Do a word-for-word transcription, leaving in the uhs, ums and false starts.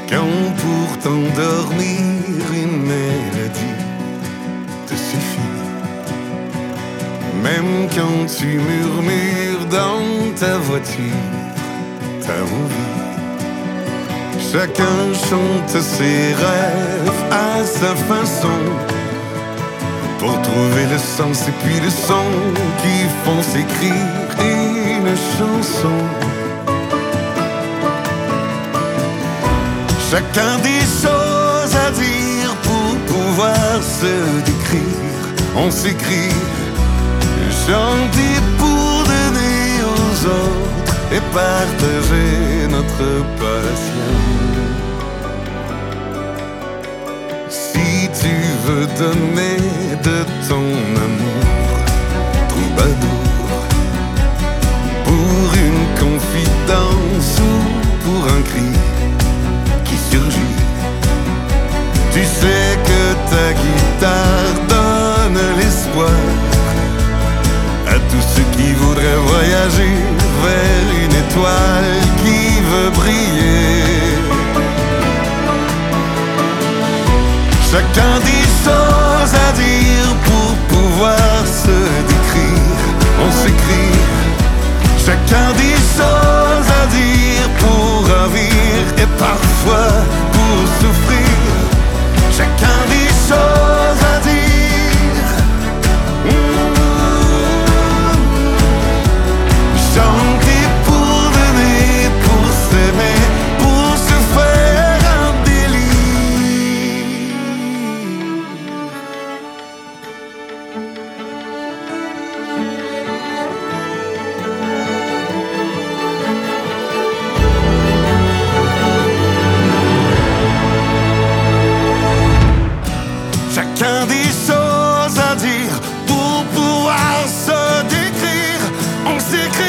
Quand pour t'endormir une mélodie te suffit, même quand tu murmures dans ta voiture ta envie. Chacun chante ses rêves à sa façon, pour trouver le sens et puis le son qui font s'écrire une chanson. Chacun des choses à dire pour pouvoir se décrire. On s'écrit, chanter pour donner aux autres et partager notre passion. Si tu veux donner de ton amour troubadour, pour une confidence ou pour un cri qui surgit, tu sais que ta guitare donne l'espoir à tous ceux qui voudraient voyager vers une étoile qui veut briller. Chacun des choses à dire pour pouvoir se décrire. On s'écrit. Chacun des choses à dire pour ravir et parfois pour souffrir. Chacun des choses à dire. Mmh. Chanter pour donner, pour s'aimer, pour se faire un délire. Chacun des choses à dire pour pouvoir se décrire. On s'écrit.